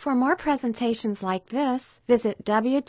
For more presentations like this, visit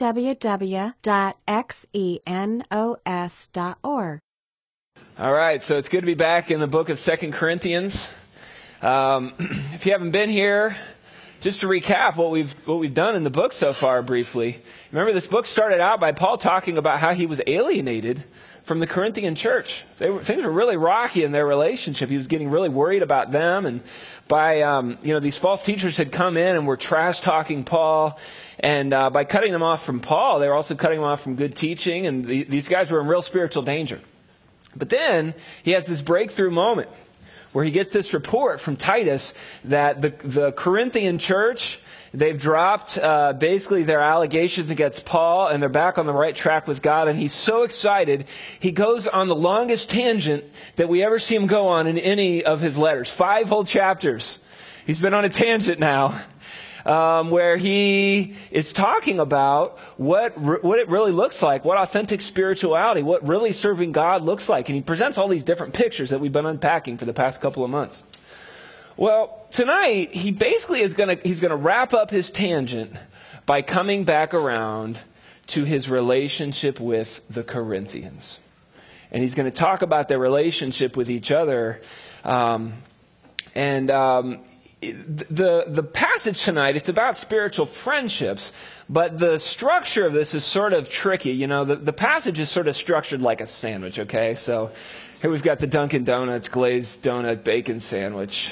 www.xenos.org. All right, so it's good to be back in the book of 2 Corinthians. If you haven't been here, just to recap what we've done in the book so far briefly. Remember, this book started out by Paul talking about how he was alienated from the Corinthian church. Things were really rocky in their relationship. He was getting really worried about them, and by these false teachers had come in and were trash talking Paul, and by cutting them off from Paul, they were also cutting him off from good teaching, and these guys were in real spiritual danger. But then he has this breakthrough moment where he gets this report from Titus that the Corinthian church, they've dropped basically their allegations against Paul, and they're back on the right track with God. And he's so excited, he goes on the longest tangent that we ever see him go on in any of his letters. 5 whole chapters. He's been on a tangent now, where he is talking about what it really looks like, what authentic spirituality, what really serving God looks like. And he presents all these different pictures that we've been unpacking for the past couple of months. Well, tonight, he basically he's going to wrap up his tangent by coming back around to his relationship with the Corinthians. And he's going to talk about their relationship with each other. The passage tonight, it's about spiritual friendships, but the structure of this is sort of tricky. You know, the passage is sort of structured like a sandwich, okay? So here we've got the Dunkin' Donuts glazed donut bacon sandwich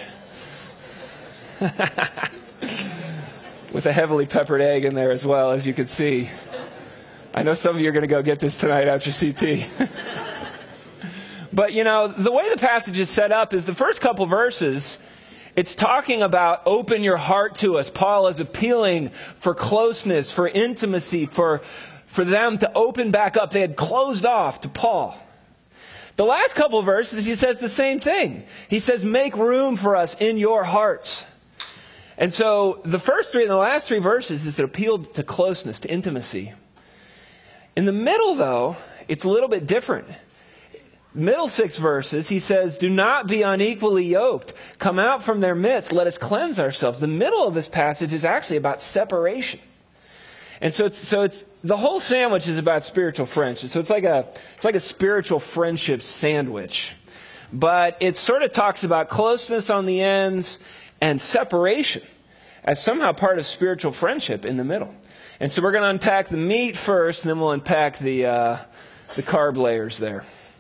with a heavily peppered egg in there as well, as you can see. I know some of you are going to go get this tonight after CT. But, you know, the way the passage is set up is the first couple verses, it's talking about open your heart to us. Paul is appealing for closeness, for intimacy, for them to open back up. They had closed off to Paul. The last couple of verses, he says the same thing. He says, make room for us in your hearts. And so the first 3 and the last 3 verses is an appeal to closeness, to intimacy. In the middle, though, it's a little bit different. Middle 6 verses, he says, do not be unequally yoked. Come out from their midst. Let us cleanse ourselves. The middle of this passage is actually about separation. And so it's the whole sandwich is about spiritual friendship. So it's like a spiritual friendship sandwich. But it sort of talks about closeness on the ends and separation as somehow part of spiritual friendship in the middle. And so we're going to unpack the meat first, and then we'll unpack the carb layers there.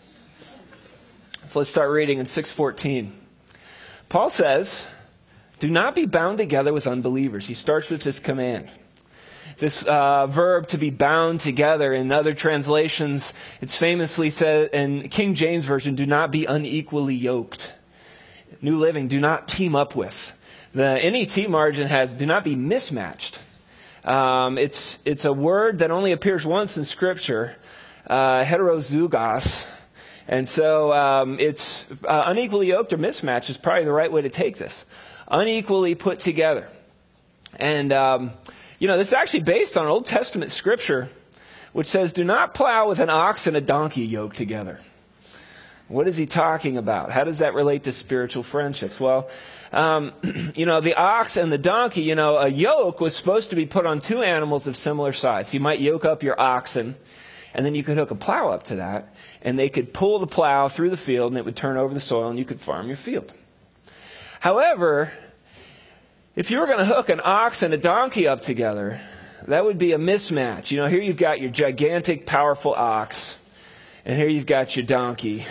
So let's start reading in 6:14. Paul says, do not be bound together with unbelievers. He starts with this command. This verb to be bound together. In other translations, it's famously said in King James Version, do not be unequally yoked. New Living, do not team up with. The NET margin has do not be mismatched. It's a word that only appears once in Scripture, heterozygos. And so it's unequally yoked or mismatched is probably the right way to take this. Unequally put together. And, this is actually based on Old Testament Scripture, which says, do not plow with an ox and a donkey yoked together. What is he talking about? How does that relate to spiritual friendships? Well, the ox and the donkey, a yoke was supposed to be put on 2 animals of similar size. You might yoke up your oxen, and then you could hook a plow up to that, and they could pull the plow through the field, and it would turn over the soil, and you could farm your field. However, if you were going to hook an ox and a donkey up together, that would be a mismatch. Here you've got your gigantic, powerful ox, and here you've got your donkey.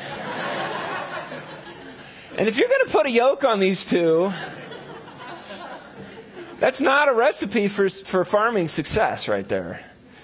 And if you're going to put a yoke on these 2, that's not a recipe for farming success right there.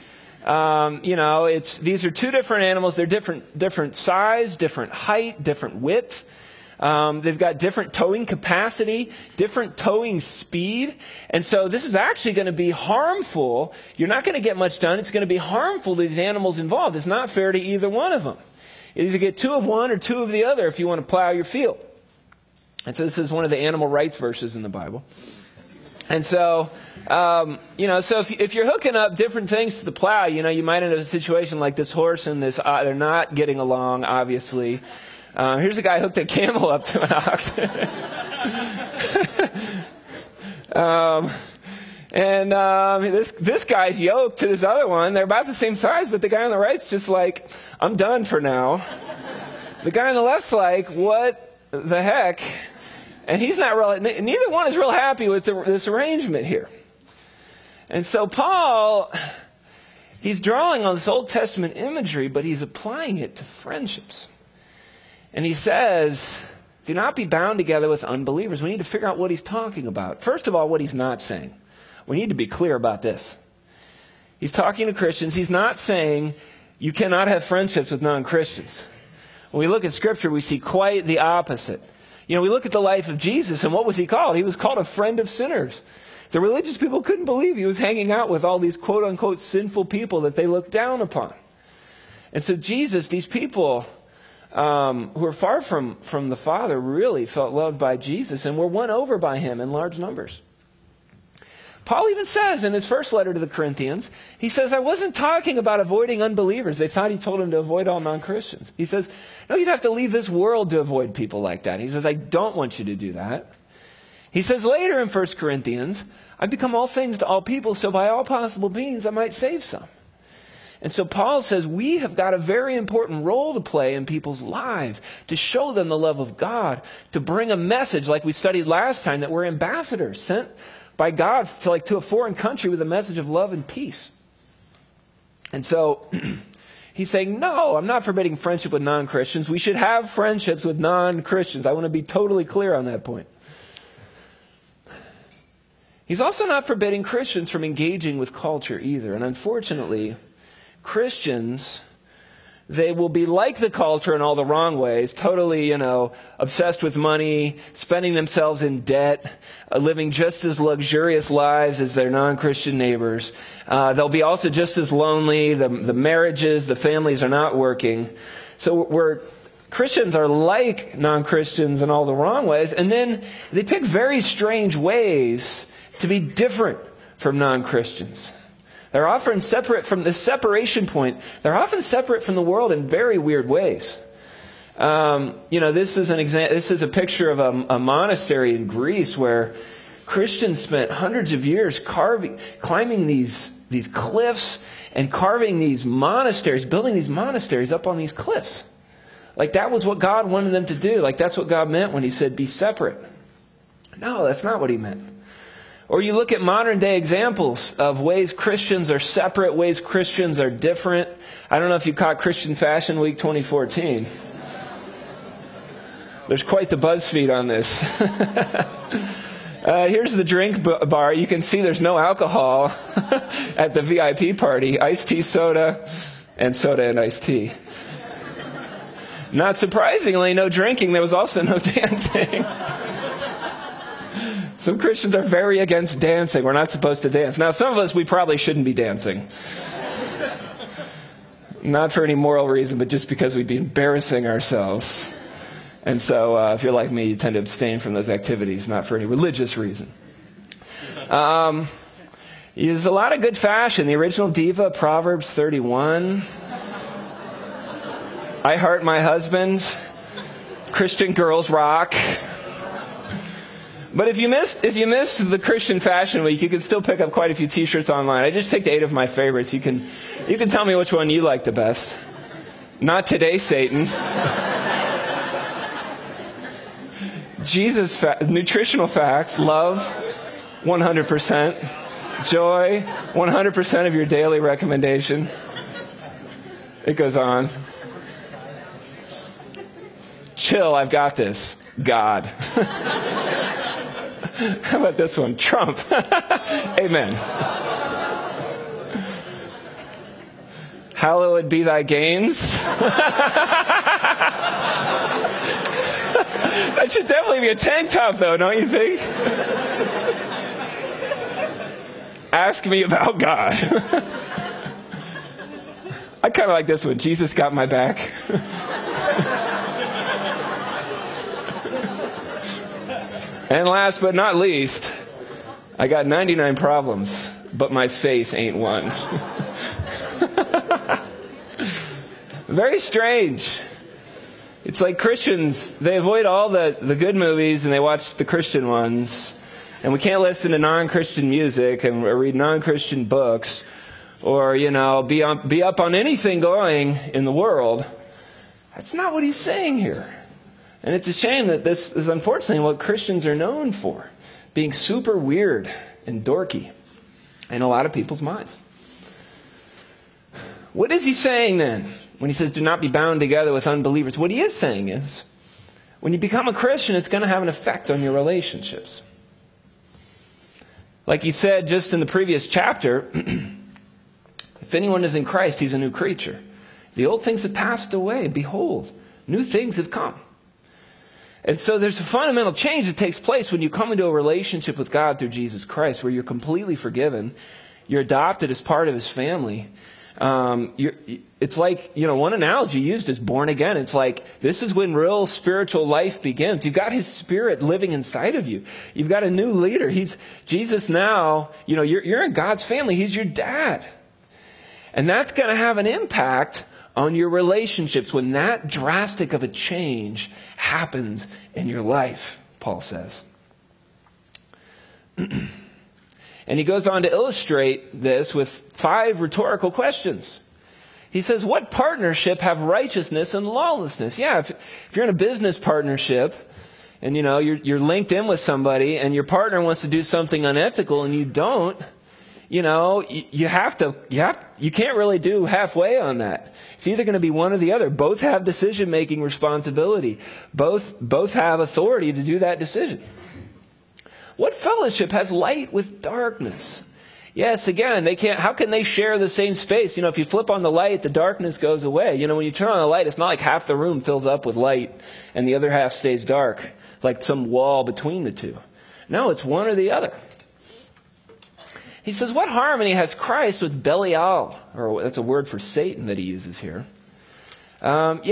These are 2 different animals. They're different size, different height, different width. They've got different towing capacity, different towing speed. And so this is actually going to be harmful. You're not going to get much done. It's going to be harmful to these animals involved. It's not fair to either one of them. You either get 2 of one or 2 of the other if you want to plow your field. And so this is one of the animal rights verses in the Bible. And so, so if you're hooking up different things to the plow, you might end up in a situation like this horse and this, they're not getting along, obviously. Here's a guy hooked a camel up to an ox. And this guy's yoked to this other one. They're about the same size, but the guy on the right's just like, I'm done for now. The guy on the left's like, what the heck? And he's not real, neither one is real happy with this arrangement here. And so Paul, he's drawing on this Old Testament imagery, but he's applying it to friendships. And he says, do not be bound together with unbelievers. We need to figure out what he's talking about. First of all, what he's not saying. We need to be clear about this. He's talking to Christians. He's not saying you cannot have friendships with non-Christians. When we look at Scripture, we see quite the opposite. You know, we look at the life of Jesus, and what was he called? He was called a friend of sinners. The religious people couldn't believe he was hanging out with all these quote-unquote sinful people that they looked down upon. And so Jesus, these people who are far from the Father, really felt loved by Jesus and were won over by him in large numbers. Paul even says in his first letter to the Corinthians, he says, I wasn't talking about avoiding unbelievers. They thought he told him to avoid all non-Christians. He says, no, you'd have to leave this world to avoid people like that. He says, I don't want you to do that. He says later in 1 Corinthians, I've become all things to all people, so by all possible means I might save some. And so Paul says we have got a very important role to play in people's lives, to show them the love of God, to bring a message like we studied last time, that we're ambassadors sent by God to a foreign country with a message of love and peace. And so he's saying, no, I'm not forbidding friendship with non-Christians. We should have friendships with non-Christians. I want to be totally clear on that point. He's also not forbidding Christians from engaging with culture either. And unfortunately, Christians, they will be like the culture in all the wrong ways, totally, obsessed with money, spending themselves in debt, living just as luxurious lives as their non-Christian neighbors. They'll be also just as lonely. The marriages, the families are not working. So Christians are like non-Christians in all the wrong ways, and then they pick very strange ways to be different from non-Christians. They're often separate from the separation point. They're often separate from the world in very weird ways. This is an example. This is a picture of a monastery in Greece where Christians spent hundreds of years climbing these cliffs and carving these monasteries, building these monasteries up on these cliffs. Like that was what God wanted them to do. Like that's what God meant when he said, be separate. No, that's not what he meant. Or you look at modern day examples of ways Christians are separate, ways Christians are different. I don't know if you caught Christian Fashion Week 2014. There's quite the BuzzFeed on this. Here's the drink bar. You can see there's no alcohol at the VIP party. Iced tea, soda, and iced tea. Not surprisingly, no drinking. There was also no dancing. Some Christians are very against dancing. We're not supposed to dance. Now, some of us, we probably shouldn't be dancing. Not for any moral reason, but just because we'd be embarrassing ourselves. And so, if you're like me, you tend to abstain from those activities, not for any religious reason. There's a lot of good fashion. The original diva, Proverbs 31. I Heart My Husband. Christian Girls Rock. But if you missed the Christian Fashion Week, you can still pick up quite a few T-shirts online. I just picked 8 of my favorites. You can tell me which one you like the best. Not today, Satan. Jesus, nutritional facts, love, 100%. Joy, 100% of your daily recommendation. It goes on. Chill, I've got this. God. How about this one? Trump. Amen. Hallowed be thy gains. That should definitely be a tank top, though, don't you think? Ask me about God. I kind of like this one. Jesus got my back. And last but not least, I got 99 problems, but my faith ain't one. Very strange. It's like Christians, they avoid all the good movies and they watch the Christian ones. And we can't listen to non-Christian music and read non-Christian books or, be up on anything going in the world. That's not what he's saying here. And it's a shame that this is unfortunately what Christians are known for, being super weird and dorky in a lot of people's minds. What is he saying then when he says do not be bound together with unbelievers? What he is saying is when you become a Christian, it's going to have an effect on your relationships. Like he said just in the previous chapter, if anyone is in Christ, he's a new creature. The old things have passed away. Behold, new things have come. And so there's a fundamental change that takes place when you come into a relationship with God through Jesus Christ, where you're completely forgiven. You're adopted as part of his family. It's like, one analogy used is born again. It's like this is when real spiritual life begins. You've got his spirit living inside of you. You've got a new leader. He's Jesus now. You're in God's family. He's your dad. And that's going to have an impact on your relationships when that drastic of a change happens in your life, Paul says. And he goes on to illustrate this with 5 rhetorical questions. He says, what partnership have righteousness and lawlessness? Yeah, if you're in a business partnership and you're linked in with somebody and your partner wants to do something unethical and you don't, you can't really do halfway on that. It's either going to be one or the other. Both have decision-making responsibility. Both have authority to do that decision. What fellowship has light with darkness? Yes, again, how can they share the same space? If you flip on the light, the darkness goes away. When you turn on the light, it's not like half the room fills up with light and the other half stays dark, like some wall between the two. No, it's one or the other. He says, what harmony has Christ with Belial? Or that's a word for Satan that he uses here. 1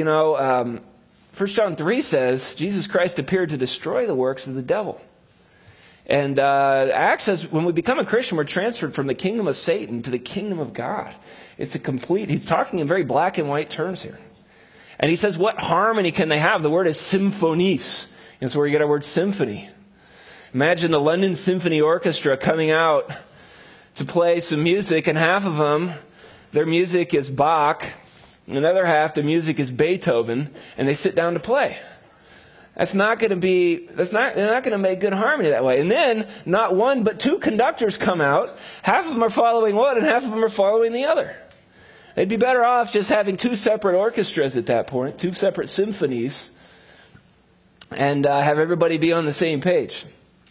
John 3 says, Jesus Christ appeared to destroy the works of the devil. And Acts says, when we become a Christian, we're transferred from the kingdom of Satan to the kingdom of God. It's he's talking in very black and white terms here. And he says, what harmony can they have? The word is symphonies. That's where you get our word symphony. Imagine the London Symphony Orchestra coming out to play some music, and half of them, their music is Bach, and the other half, their music is Beethoven, and they sit down to play. They're not going to make good harmony that way. And then, not one, but 2 conductors come out. Half of them are following one, and half of them are following the other. They'd be better off just having 2 separate orchestras at that point, 2 separate symphonies, and have everybody be on the same page.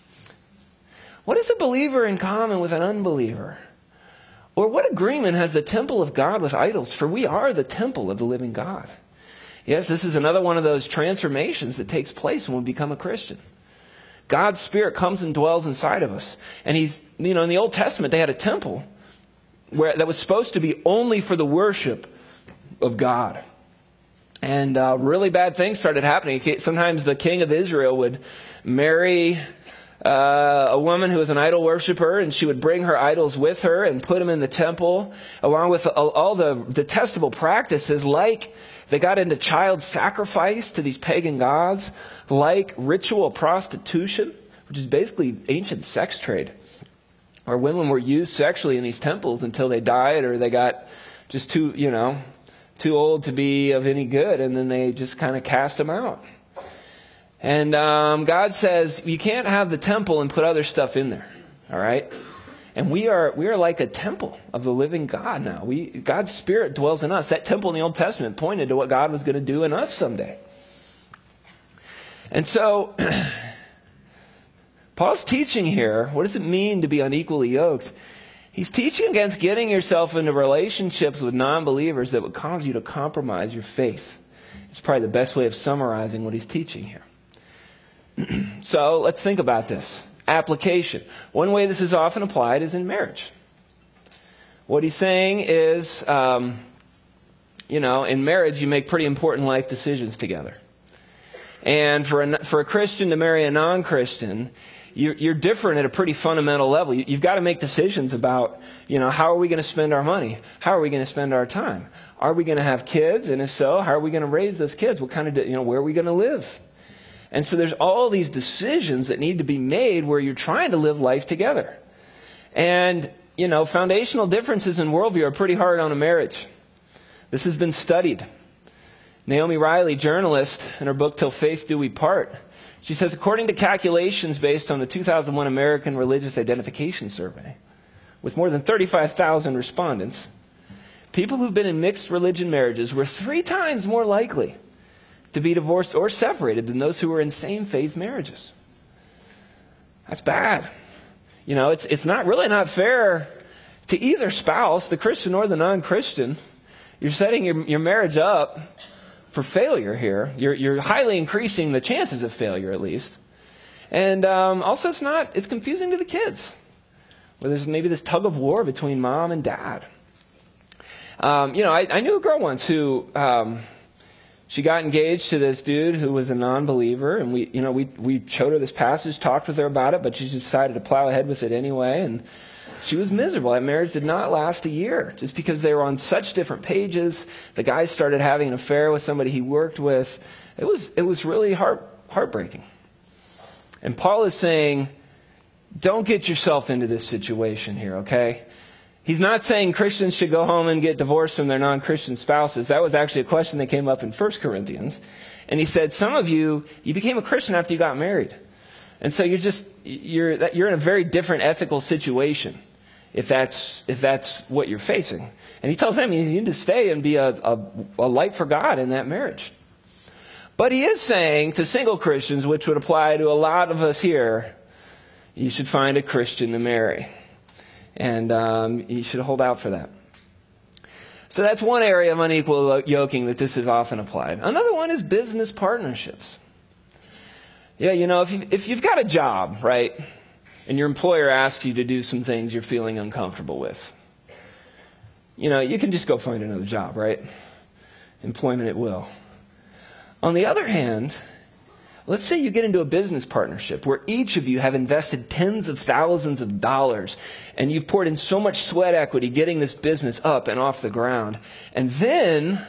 What is a believer in common with an unbeliever? Or what agreement has the temple of God with idols? For we are the temple of the living God. Yes, this is another one of those transformations that takes place when we become a Christian. God's Spirit comes and dwells inside of us. And in the Old Testament, they had a temple that was supposed to be only for the worship of God. And really bad things started happening. Sometimes the king of Israel would marry a woman who was an idol worshiper, and she would bring her idols with her and put them in the temple, along with all the detestable practices, like they got into child sacrifice to these pagan gods, like ritual prostitution, which is basically ancient sex trade, where women were used sexually in these temples until they died or they got just too old to be of any good, and then they just kind of cast them out. And God says, you can't have the temple and put other stuff in there, all right? And we are like a temple of the living God now. God's Spirit dwells in us. That temple in the Old Testament pointed to what God was going to do in us someday. And so, Paul's teaching here, what does it mean to be unequally yoked? He's teaching against getting yourself into relationships with non-believers that would cause you to compromise your faith. It's probably the best way of summarizing what he's teaching here. So let's think about this. Application. One way this is often applied is in marriage. What he's saying is, in marriage you make pretty important life decisions together. And for a Christian to marry a non-Christian, you're different at a pretty fundamental level. You've got to make decisions about, how are we going to spend our money? How are we going to spend our time? Are we going to have kids? And if so, how are we going to raise those kids? What kind of, where are we going to live? And so there's all these decisions that need to be made where you're trying to live life together. And, foundational differences in worldview are pretty hard on a marriage. This has been studied. Naomi Riley, journalist, in her book, Till Faith Do We Part, she says, according to calculations based on the 2001 American Religious Identification Survey, with more than 35,000 respondents, people who've been in mixed religion marriages were 3 times more likely to be divorced or separated than those who were in same-faith marriages. That's bad. It's not fair to either spouse, the Christian or the non-Christian. You're setting your marriage up for failure here. You're highly increasing the chances of failure, at least. And also it's confusing to the kids, where there's maybe this tug of war between mom and dad. I knew a girl once who, she got engaged to this dude who was a non-believer, and we showed her this passage, talked with her about it, but she decided to plow ahead with it anyway, and she was miserable. That marriage did not last a year, just because they were on such different pages. The guy started having an affair with somebody he worked with. It was really heartbreaking. And Paul is saying, don't get yourself into this situation here, okay? He's not saying Christians should go home and get divorced from their non-Christian spouses. That was actually a question that came up in 1 Corinthians. And he said, some of you became a Christian after you got married. And so you're in a very different ethical situation if that's what you're facing. And he tells them you need to stay and be a light for God in that marriage. But he is saying to single Christians, which would apply to a lot of us here, you should find a Christian to marry. And you should hold out for that. So that's one area of unequal yoking that this is often applied. Another one is business partnerships. Yeah, if you've got a job, right, and your employer asks you to do some things you're feeling uncomfortable with, you can just go find another job, right? Employment at will. On the other hand, let's say you get into a business partnership where each of you have invested tens of thousands of dollars and you've poured in so much sweat equity getting this business up and off the ground. And then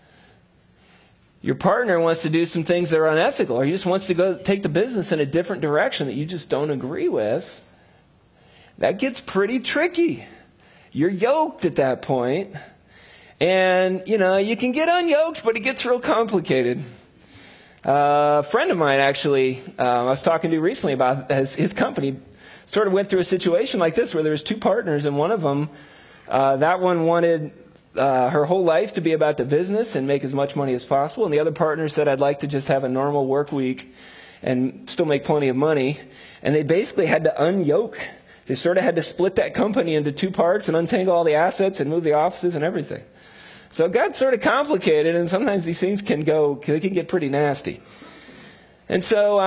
your partner wants to do some things that are unethical, or he just wants to go take the business in a different direction that you just don't agree with. That gets pretty tricky. You're yoked at that point. And, you can get unyoked, but it gets real complicated. A friend of mine, actually, I was talking to recently about his company sort of went through a situation like this where there was 2 partners, and one of them, that one wanted her whole life to be about the business and make as much money as possible, and the other partner said, I'd like to just have a normal work week and still make plenty of money. And they basically had to unyoke. They sort of had to split that company into 2 parts and untangle all the assets and move the offices and everything. So it got sort of complicated, and sometimes these things can get pretty nasty. And so,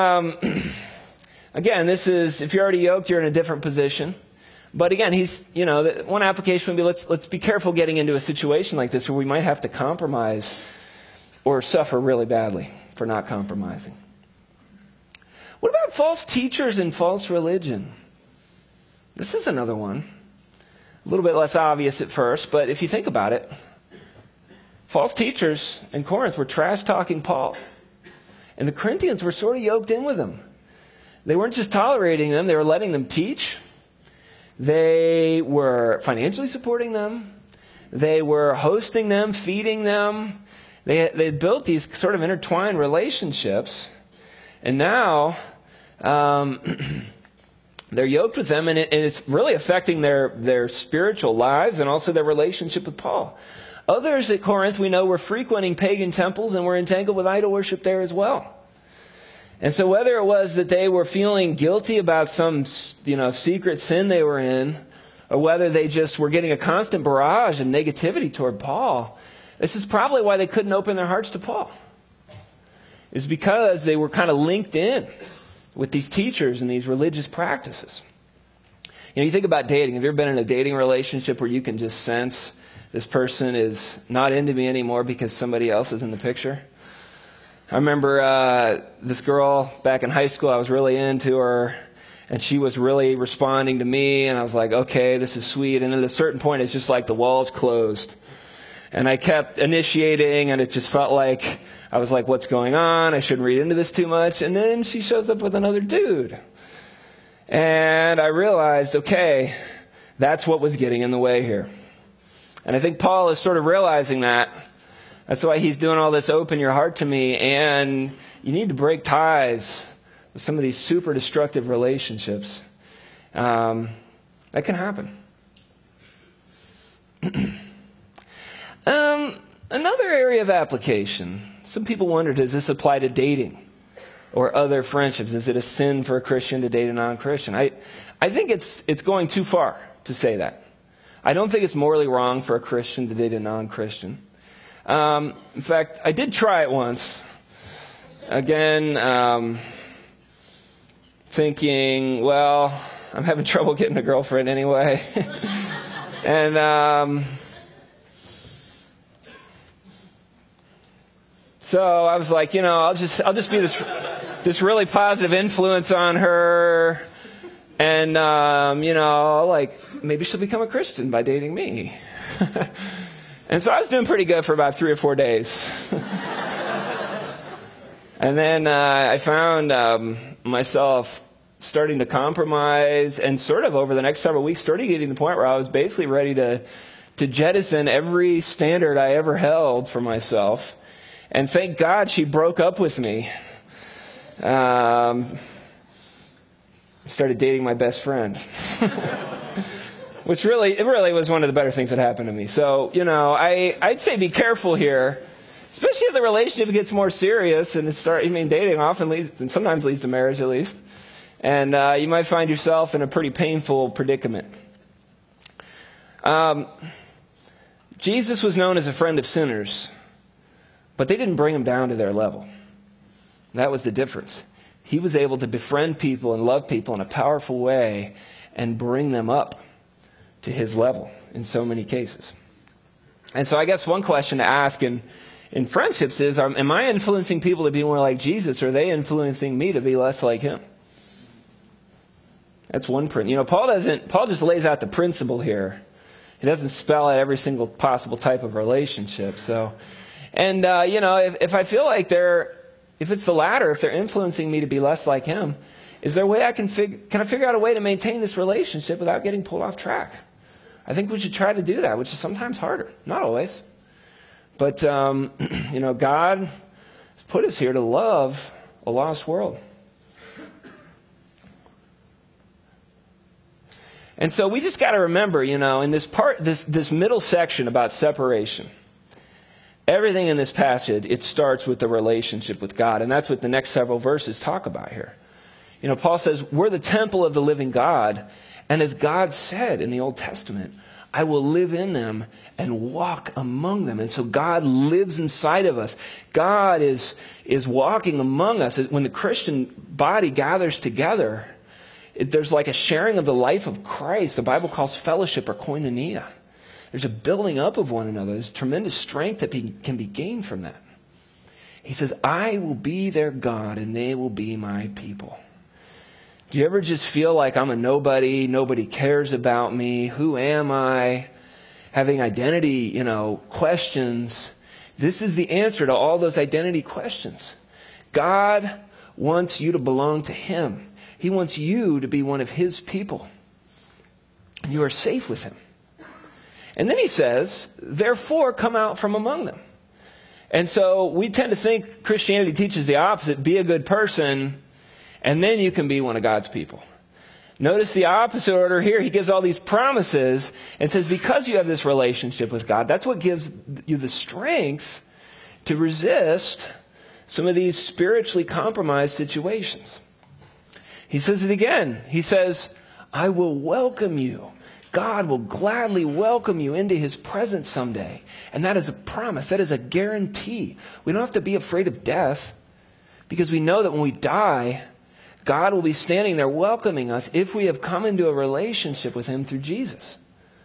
again, this is, if you're already yoked, you're in a different position. But again, one application would be, let's be careful getting into a situation like this where we might have to compromise or suffer really badly for not compromising. What about false teachers and false religion? This is another one. A little bit less obvious at first, but if you think about it, false teachers in Corinth were trash-talking Paul. And the Corinthians were sort of yoked in with them. They weren't just tolerating them, they were letting them teach. They were financially supporting them. They were hosting them, feeding them. They built these sort of intertwined relationships. And now they're yoked with them, and it's really affecting their spiritual lives and also their relationship with Paul. Others at Corinth, we know, were frequenting pagan temples and were entangled with idol worship there as well. And so whether it was that they were feeling guilty about some, secret sin they were in, or whether they just were getting a constant barrage of negativity toward Paul, this is probably why they couldn't open their hearts to Paul. It's because they were kind of linked in with these teachers and these religious practices. You think about dating. Have you ever been in a dating relationship where you can just sense this person is not into me anymore because somebody else is in the picture? I remember this girl back in high school, I was really into her, and she was really responding to me, and I was like, okay, this is sweet. And at a certain point, it's just like the walls closed. And I kept initiating, and it just felt like, I was like, what's going on? I shouldn't read into this too much. And then she shows up with another dude. And I realized, okay, that's what was getting in the way here. And I think Paul is sort of realizing that. That's why he's doing all this open your heart to me. And you need to break ties with some of these super destructive relationships. That can happen. Another area of application. Some people wonder, does this apply to dating or other friendships? Is it a sin for a Christian to date a non-Christian? I think it's going too far to say that. I don't think it's morally wrong for a Christian to date a non-Christian. In fact, I did try it once. Again, thinking, well, I'm having trouble getting a girlfriend anyway. And so I was like, I'll just be this really positive influence on her, and like maybe she'll become a Christian by dating me. And so I was doing pretty good for about 3 or 4 days. And then I found myself starting to compromise, and sort of over the next several weeks started getting to the point where I was basically ready to jettison every standard I ever held for myself. And thank God she broke up with me. Started dating my best friend. Which really was one of the better things that happened to me. So, I'd say be careful here. Especially if the relationship gets more serious and dating often sometimes leads to marriage at least. And you might find yourself in a pretty painful predicament. Jesus was known as a friend of sinners, but they didn't bring him down to their level. That was the difference. He was able to befriend people and love people in a powerful way and bring them up to his level in so many cases. And so I guess one question to ask in friendships is, am I influencing people to be more like Jesus, or are they influencing me to be less like him? That's one principle. Paul just lays out the principle here. He doesn't spell out every single possible type of relationship. So, and if I feel like if it's the latter, if they're influencing me to be less like him, is there a way can I figure out a way to maintain this relationship without getting pulled off track? I think we should try to do that, which is sometimes harder. Not always. But, God has put us here to love a lost world. And so we just got to remember, in this middle section about separation, everything in this passage, it starts with the relationship with God. And that's what the next several verses talk about here. Paul says, we're the temple of the living God. And as God said in the Old Testament, I will live in them and walk among them. And so God lives inside of us. God is walking among us. When the Christian body gathers together, there's like a sharing of the life of Christ. The Bible calls fellowship or koinonia. There's a building up of one another. There's tremendous strength that can be gained from that. He says, I will be their God and they will be my people. Do you ever just feel like I'm a nobody? Nobody cares about me. Who am I? Having identity, questions. This is the answer to all those identity questions. God wants you to belong to him. He wants you to be one of his people. You are safe with him. And then he says, therefore come out from among them. And so we tend to think Christianity teaches the opposite. Be a good person, and then you can be one of God's people. Notice the opposite order here. He gives all these promises and says, because you have this relationship with God, that's what gives you the strength to resist some of these spiritually compromised situations. He says it again. He says, I will welcome you. God will gladly welcome you into his presence someday. And that is a promise. That is a guarantee. We don't have to be afraid of death, because we know that when we die, God will be standing there welcoming us if we have come into a relationship with him through Jesus.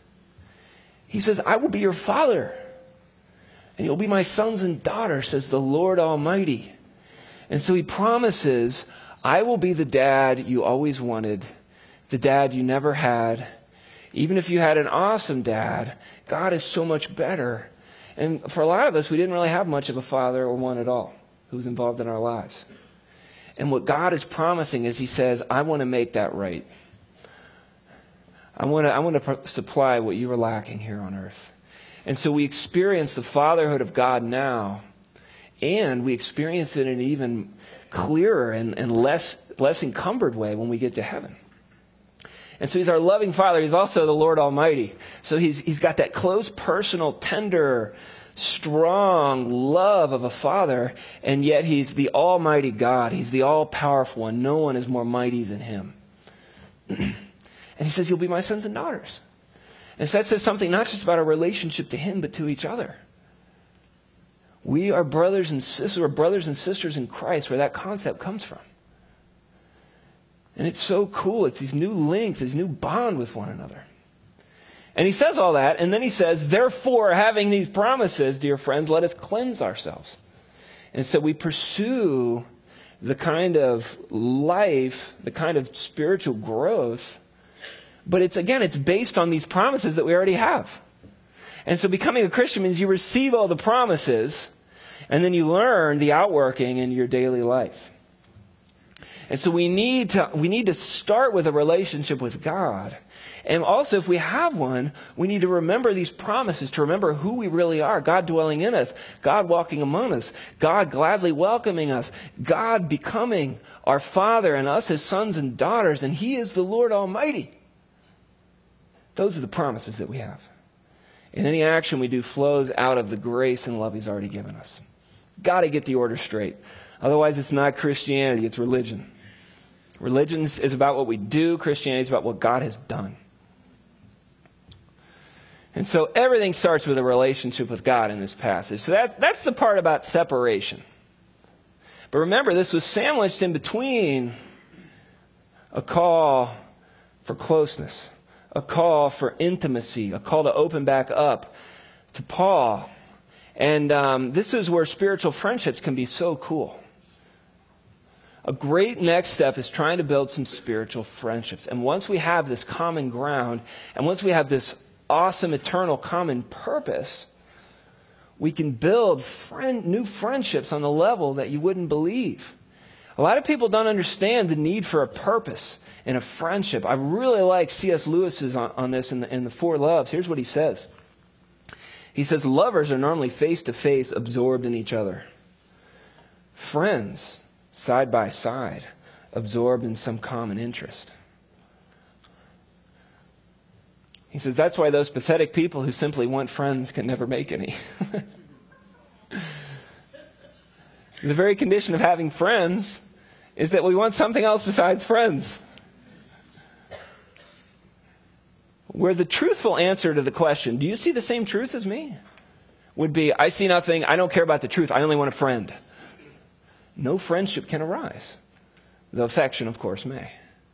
He says, I will be your father, and you'll be my sons and daughters, says the Lord Almighty. And so he promises, I will be the dad you always wanted, the dad you never had. Even if you had an awesome dad, God is so much better. And for a lot of us, we didn't really have much of a father or one at all who was involved in our lives. And what God is promising is he says, I want to make that right. I want to supply what you were lacking here on earth. And so we experience the fatherhood of God now, and we experience it in an even clearer and less encumbered way when we get to heaven. And so he's our loving Father. He's also the Lord Almighty. So he's got that close, personal, tender, strong love of a father, and yet he's the Almighty God. He's the all-powerful one. No one is more mighty than him. And he says, you'll be my sons and daughters. And so that says something not just about our relationship to him, but to each other. We are brothers and sisters in Christ, where that concept comes from. And it's so cool. It's these new links, this new bond with one another. And he says all that, and then he says, therefore, having these promises, dear friends, let us cleanse ourselves. And so we pursue the kind of life, the kind of spiritual growth, but it's based on these promises that we already have. And so becoming a Christian means you receive all the promises, and then you learn the outworking in your daily life. And so we need to start with a relationship with God. And also, if we have one, we need to remember these promises, to remember who we really are. God dwelling in us, God walking among us, God gladly welcoming us, God becoming our Father and us his sons and daughters, and he is the Lord Almighty. Those are the promises that we have. And any action we do flows out of the grace and love he's already given us. Got to get the order straight. Otherwise, it's not Christianity, it's religion. Religion is about what we do. Christianity is about what God has done. And so everything starts with a relationship with God in this passage. So that's the part about separation. But remember, this was sandwiched in between a call for closeness, a call for intimacy, a call to open back up to Paul. And this is where spiritual friendships can be so cool. A great next step is trying to build some spiritual friendships. And once we have this common ground, and once we have this awesome, eternal, common purpose, we can build new friendships on the level that you wouldn't believe. A lot of people don't understand the need for a purpose in a friendship. I really like C.S. Lewis's on this in the Four Loves. Here's what he says. He says, lovers are normally face-to-face, absorbed in each other. Friends, side by side, absorbed in some common interest. He says that's why those pathetic people who simply want friends can never make any. The very condition of having friends is that we want something else besides friends. Where the truthful answer to the question, do you see the same truth as me? Would be, I see nothing, I don't care about the truth, I only want a friend. No friendship can arise. The affection, of course, may.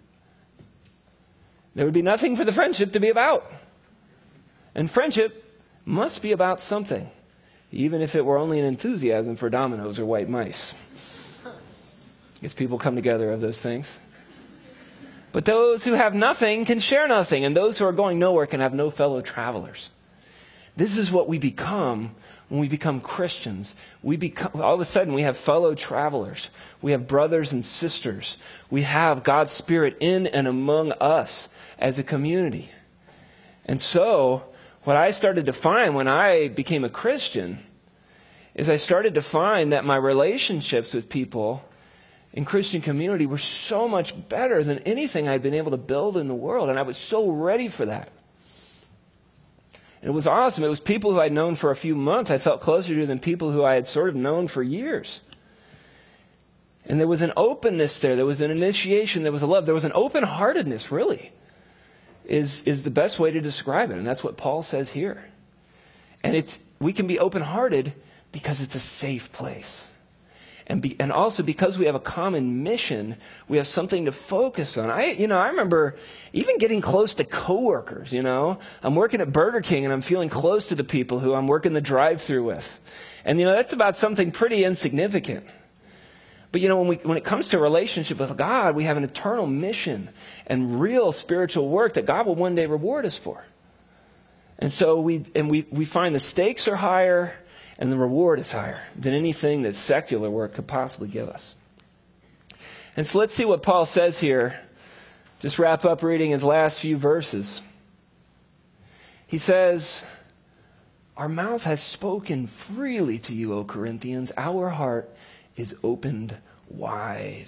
There would be nothing for the friendship to be about. And friendship must be about something, even if it were only an enthusiasm for dominoes or white mice. I guess people come together of those things. But those who have nothing can share nothing, and those who are going nowhere can have no fellow travelers. This is what we become when we become Christians. All of a sudden, we have fellow travelers. We have brothers and sisters. We have God's Spirit in and among us as a community. And so, what I started to find when I became a Christian is I started to find that my relationships with people in Christian community were so much better than anything I'd been able to build in the world. And I was so ready for that. And it was awesome. It was people who I'd known for a few months I felt closer to than people who I had sort of known for years. And there was an openness there. There was an initiation. There was a love. There was an open-heartedness, really, is the best way to describe it. And that's what Paul says here. And we can be open-hearted because it's a safe place. And also because we have a common mission, we have something to focus on. I remember even getting close to coworkers, I'm working at Burger King and I'm feeling close to the people who I'm working the drive-thru with. And, that's about something pretty insignificant. But, when it comes to a relationship with God, we have an eternal mission and real spiritual work that God will one day reward us for. And so we find the stakes are higher and the reward is higher than anything that secular work could possibly give us. And so let's see what Paul says here. Just wrap up reading his last few verses. He says, "Our mouth has spoken freely to you, O Corinthians. Our heart is opened wide."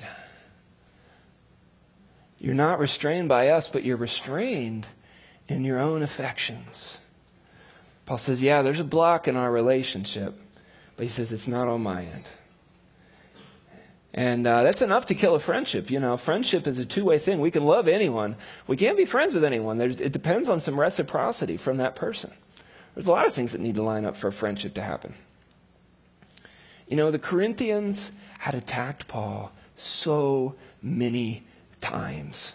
You're not restrained by us, but you're restrained in your own affections. Paul says, yeah, there's a block in our relationship, but he says it's not on my end. And that's enough to kill a friendship. You know, friendship is a two-way thing. We can love anyone. We can't be friends with anyone. It depends on some reciprocity from that person. There's a lot of things that need to line up for a friendship to happen. You know, the Corinthians had attacked Paul so many times.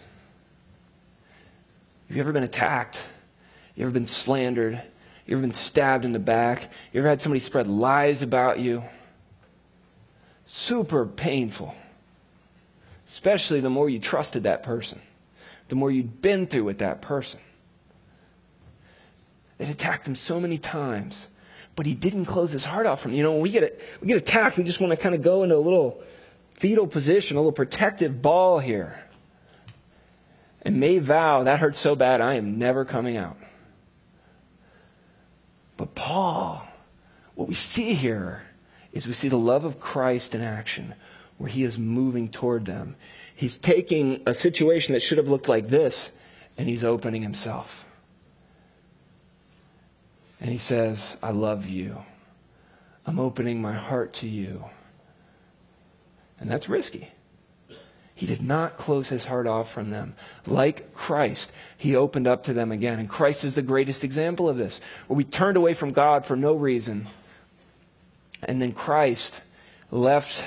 Have you ever been attacked? You ever been slandered? You ever been stabbed in the back? You ever had somebody spread lies about you? Super painful. Especially the more you trusted that person. The more you'd been through with that person. It attacked him so many times. But he didn't close his heart off from him. You know, when we get attacked, we just want to kind of go into a little fetal position, a little protective ball here. And may vow, that hurt so bad, I am never coming out. But Paul, what we see here is we see the love of Christ in action, where he is moving toward them. He's taking a situation that should have looked like this, and he's opening himself. And he says, I love you. I'm opening my heart to you. And that's risky. He did not close his heart off from them. Like Christ, he opened up to them again. And Christ is the greatest example of this, where we turned away from God for no reason. And then Christ left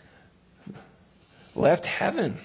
heaven,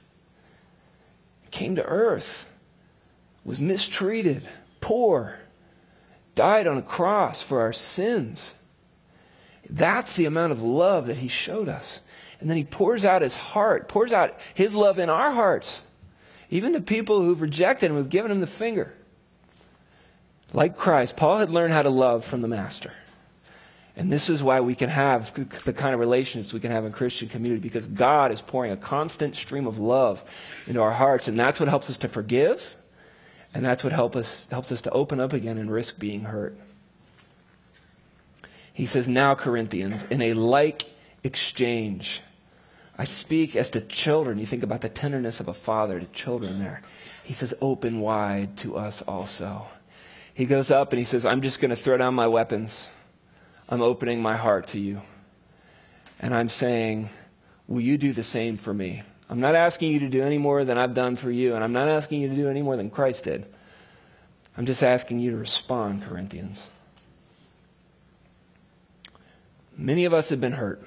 came to earth, was mistreated, poor, died on a cross for our sins. That's the amount of love that he showed us. And then he pours out his heart, pours out his love in our hearts, even to people who've rejected him, who've given him the finger. Like Christ, Paul had learned how to love from the Master. And this is why we can have the kind of relationships we can have in Christian community, because God is pouring a constant stream of love into our hearts. And that's what helps us to forgive. And that's what helps us to open up again and risk being hurt. He says, now, Corinthians, in a like exchange, I speak as to children. You think about the tenderness of a father to children there. He says, open wide to us also. He goes up and he says, I'm just going to throw down my weapons. I'm opening my heart to you. And I'm saying, will you do the same for me? I'm not asking you to do any more than I've done for you. And I'm not asking you to do any more than Christ did. I'm just asking you to respond, Corinthians. Many of us have been hurt.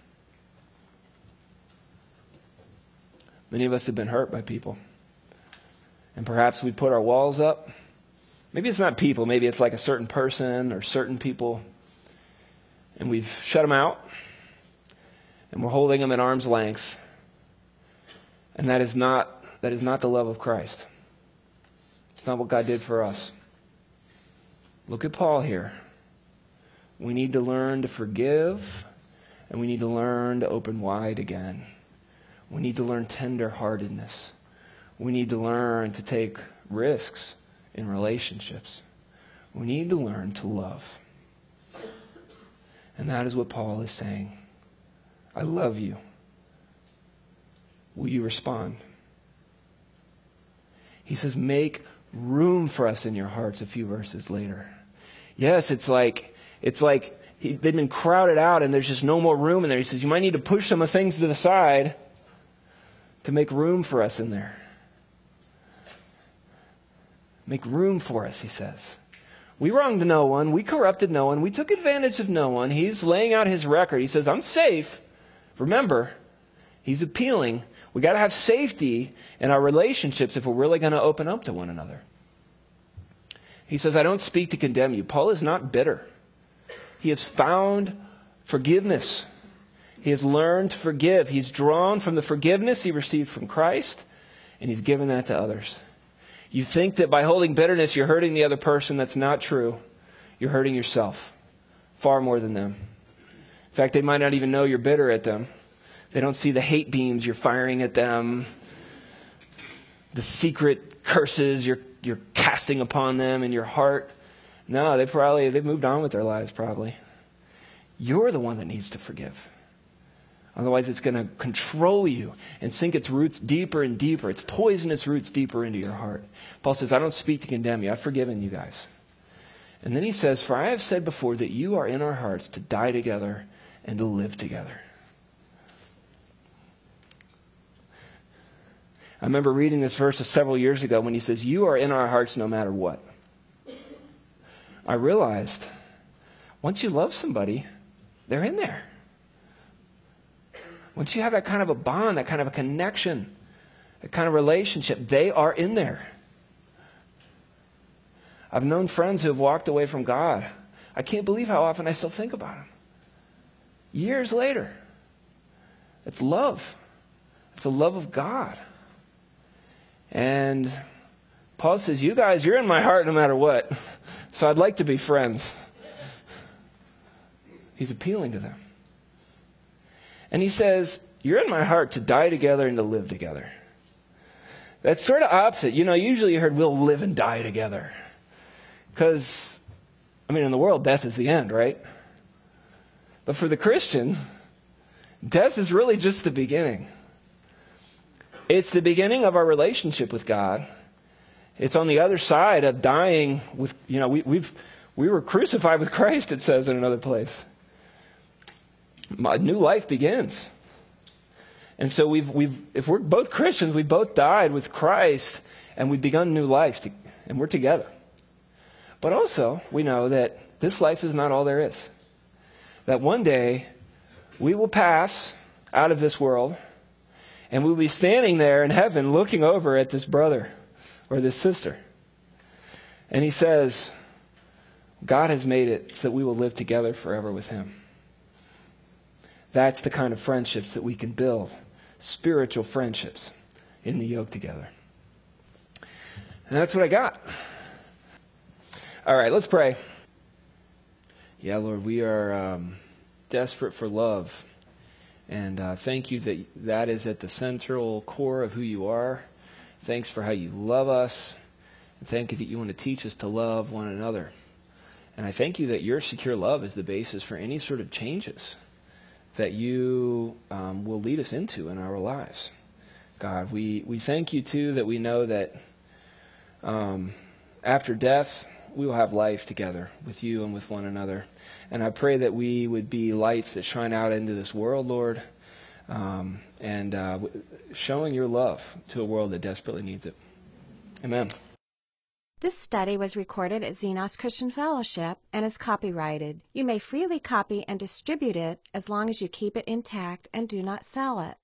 Many of us have been hurt by people. And perhaps we put our walls up. Maybe it's not people. Maybe it's like a certain person or certain people. And we've shut them out. And we're holding them at arm's length. And that is not the love of Christ. It's not what God did for us. Look at Paul here. We need to learn to forgive. And we need to learn to open wide again. We need to learn tender-heartedness. We need to learn to take risks in relationships. We need to learn to love. And that is what Paul is saying. I love you. Will you respond? He says, make room for us in your hearts a few verses later. Yes, it's like they've been crowded out and there's just no more room in there. He says, you might need to push some of things to the side to make room for us in there. Make room for us, he says. We wronged no one. We corrupted no one. We took advantage of no one. He's laying out his record. He says, I'm safe. Remember, he's appealing. We got to have safety in our relationships if we're really going to open up to one another. He says, I don't speak to condemn you. Paul is not bitter. He has found forgiveness. He has learned to forgive. He's drawn from the forgiveness he received from Christ, and he's given that to others. You think that by holding bitterness, you're hurting the other person. That's not true. You're hurting yourself far more than them. In fact, they might not even know you're bitter at them. They don't see the hate beams you're firing at them, the secret curses you're casting upon them in your heart. No, they've moved on with their lives probably. You're the one that needs to forgive. Otherwise, it's going to control you and sink its roots deeper and deeper, its poisonous roots deeper into your heart. Paul says, I don't speak to condemn you. I've forgiven you guys. And then he says, for I have said before that you are in our hearts to die together and to live together. I remember reading this verse several years ago when he says, you are in our hearts no matter what. I realized once you love somebody, they're in there. Once you have that kind of a bond, that kind of a connection, that kind of relationship, they are in there. I've known friends who have walked away from God. I can't believe how often I still think about them. Years later. It's love. It's the love of God. And Paul says, you guys, you're in my heart no matter what. So I'd like to be friends. He's appealing to them. And he says, you're in my heart to die together and to live together. That's sort of opposite. You know, usually you heard we'll live and die together. Because, in the world, death is the end, right? But for the Christian, death is really just the beginning. It's the beginning of our relationship with God. It's on the other side of dying with, we were crucified with Christ, it says in another place. A new life begins. And so if we're both Christians, we both died with Christ and we've begun new life and we're together. But also, we know that this life is not all there is. That one day, we will pass out of this world, and we'll be standing there in heaven looking over at this brother or this sister. And he says, God has made it so that we will live together forever with him. That's the kind of friendships that we can build, spiritual friendships in the yoke together. And that's what I got. All right, let's pray. Yeah, Lord, we are desperate for love. And thank you that is at the central core of who you are. Thanks for how you love us. And thank you that you want to teach us to love one another. And I thank you that your secure love is the basis for any sort of changes that you will lead us into in our lives. God, we thank you, too, that we know that after death, we will have life together with you and with one another. And I pray that we would be lights that shine out into this world, Lord, and showing your love to a world that desperately needs it. Amen. This study was recorded at Xenos Christian Fellowship and is copyrighted. You may freely copy and distribute it as long as you keep it intact and do not sell it.